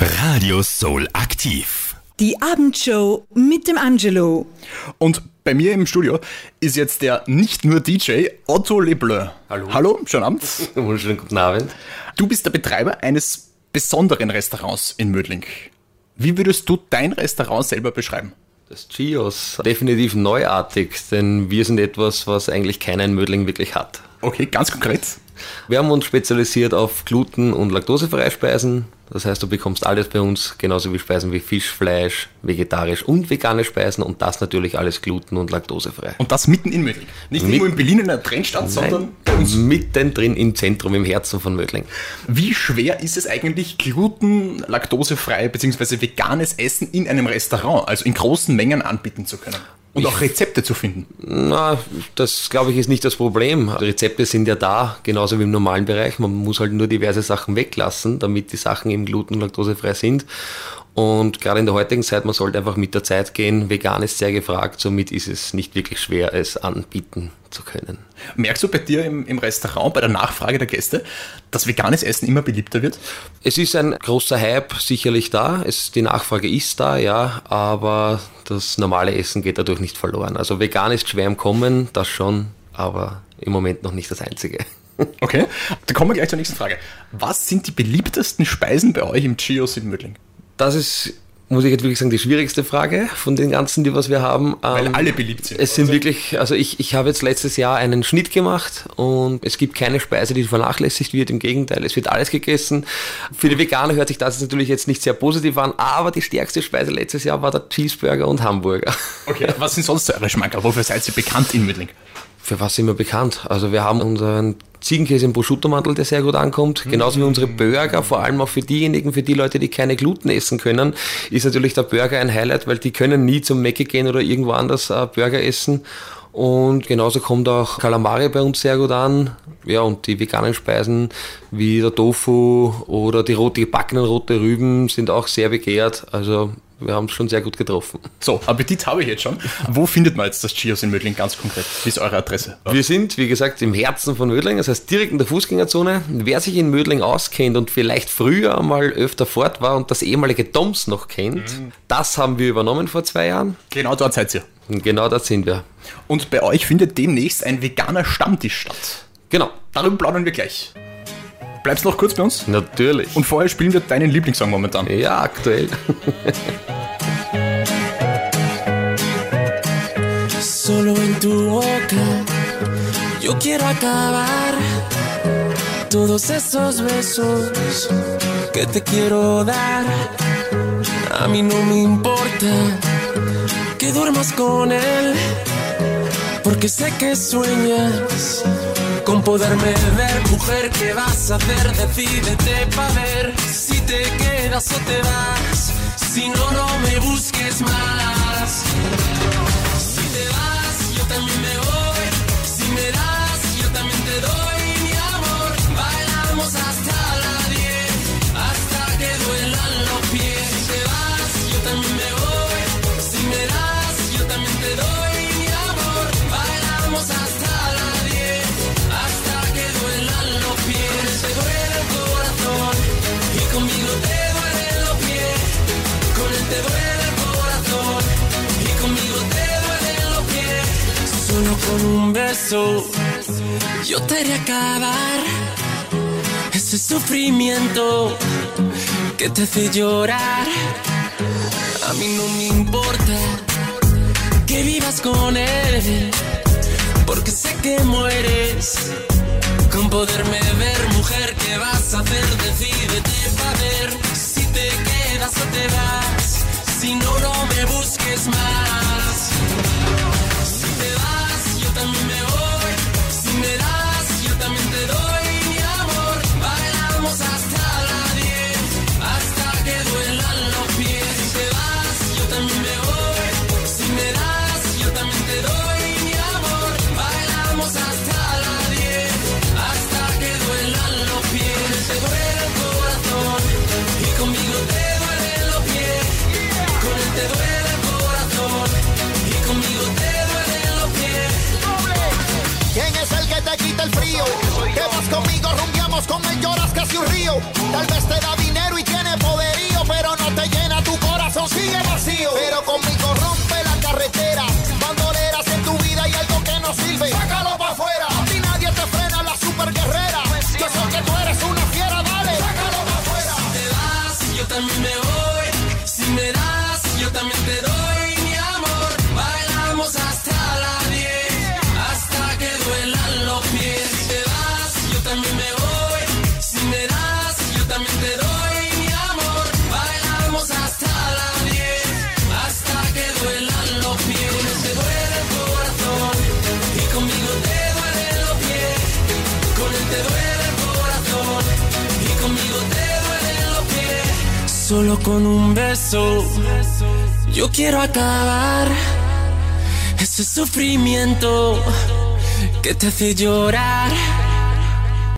Radio Soul aktiv. Die Abendshow mit dem Angelo. Und bei mir im Studio ist jetzt der nicht nur DJ Otto Lebleu. Hallo. Hallo, schönen Abend. Wunderschönen guten Abend. Du bist der Betreiber eines besonderen Restaurants in Mödling. Wie würdest du dein Restaurant selber beschreiben? Das Gios, definitiv neuartig, denn wir sind etwas, was eigentlich keiner in Mödling wirklich hat. Okay, ganz konkret. Wir haben uns spezialisiert auf gluten- und laktosefreie Speisen. Das heißt, du bekommst alles bei uns, genauso wie Speisen wie Fisch, Fleisch, vegetarisch und vegane Speisen und das natürlich alles gluten- und laktosefrei. Und das mitten in Mödling. Nicht irgendwo in Berlin in einer Trennstadt, sondern bei uns. Mittendrin im Zentrum, im Herzen von Mödling. Wie schwer ist es eigentlich, gluten-, laktosefrei bzw. veganes Essen in einem Restaurant, also in großen Mengen anbieten zu können? Und auch Rezepte zu finden? Na, das glaube ich ist nicht das Problem. Die Rezepte sind ja da, genauso wie im normalen Bereich. Man muss halt nur diverse Sachen weglassen, damit die Sachen eben gluten- und laktosefrei sind. Und gerade in der heutigen Zeit, man sollte einfach mit der Zeit gehen. Vegan ist sehr gefragt, somit ist es nicht wirklich schwer, es anbieten zu können. Merkst du bei dir im Restaurant, bei der Nachfrage der Gäste, dass veganes Essen immer beliebter wird? Es ist ein großer Hype sicherlich da. Die Nachfrage ist da, ja, aber das normale Essen geht dadurch nicht verloren. Also vegan ist schwer im Kommen, das schon, aber im Moment noch nicht das Einzige. Okay, dann kommen wir gleich zur nächsten Frage. Was sind die beliebtesten Speisen bei euch im Gios in Mödling? Das ist, muss ich jetzt wirklich sagen, die schwierigste Frage von den ganzen, die was wir haben. Weil alle beliebt sind. Es sind wirklich, also ich habe jetzt letztes Jahr einen Schnitt gemacht und es gibt keine Speise, die vernachlässigt wird. Im Gegenteil, es wird alles gegessen. Für die Veganer hört sich das natürlich jetzt nicht sehr positiv an, aber die stärkste Speise letztes Jahr war der Cheeseburger und Hamburger. Okay, was sind sonst eure Schmankerl? Wofür seid ihr bekannt in Mödling? Für was sind wir bekannt? Also wir haben unseren Ziegenkäse im Prosciutto-Mantel, der sehr gut ankommt. Genauso wie unsere Burger, vor allem auch für die Leute, die keine Gluten essen können, ist natürlich der Burger ein Highlight, weil die können nie zum Mäcki gehen oder irgendwo anders Burger essen. Und genauso kommt auch Calamari bei uns sehr gut an. Ja, und die veganen Speisen wie der Tofu oder die gebackenen rote Rüben sind auch sehr begehrt. Also wir haben es schon sehr gut getroffen. So, Appetit habe ich jetzt schon. Wo findet man jetzt das Gios in Mödling ganz konkret? Wie ist eure Adresse? Wir sind, wie gesagt, im Herzen von Mödling, das heißt direkt in der Fußgängerzone. Wer sich in Mödling auskennt und vielleicht früher mal öfter fort war und das ehemalige Doms noch kennt, das haben wir übernommen vor 2 Jahren. Genau dort seid ihr. Und genau dort sind wir. Und bei euch findet demnächst ein veganer Stammtisch statt. Genau. Darüber plaudern wir gleich. Bleibst noch kurz bei uns? Natürlich. Und vorher spielen wir deinen Lieblingssong momentan. Ja, aktuell. Solo en tu boca yo quiero acabar todos esos besos que te quiero dar. A mí no me importa que duermas con él, porque sé que sueñas con poderme ver. Mujer, ¿qué vas a hacer? Decídete pa' ver si te quedas o te vas. Si no, no me busques más. Si te vas, yo también me voy. Si me das, yo también te doy mi amor. Bailamos hasta las 10, hasta que duelan los pies. Si te vas, yo también me voy. Si me das, yo también te doy mi amor. Bailamos hasta las 10, hasta que duelan los pies. Te duele el corazón y conmigo te duelen los pies. Con él te duele el corazón y conmigo te duelen los pies. Solo con un beso yo te haré acabar ese sufrimiento que te hace llorar. A mí no me importa que vivas con él, porque sé que mueres con poderme ver. Mujer, ¿qué vas a hacer? Decídete pa' ver si te quedas o te vas. Si no, no me busques más. Si te vas, yo también me voy. Si me das, yo también te doy mi amor. Bailamos hasta las 10, hasta que duelan los pies. Si te vas, yo también me voy. Si me das, yo también te doy mi amor. Bailamos hasta las 10, hasta que duelan los pies. Te duele el corazón y conmigo te duelen los pies. Con él te duele el corazón y conmigo te duelen los pies. ¿Quién es el que te quita el frío? Que vas conmigo, rumbiamos con él, lloras casi un río. Tal vez te da dinero y tiene poderío, pero también me voy. Si me das, yo también te doy, mi amor. Bailamos hasta las 10, hasta que duelan los pies. Si te vas, yo también me voy. Si me das, yo también te doy, mi amor. Bailamos hasta las 10, hasta que duelan los pies. Con él te duele el corazón y conmigo te duelen los pies. Con él te duele el corazón y conmigo te duelen los pies. Solo con un beso yo quiero acabar ese sufrimiento que te hace llorar.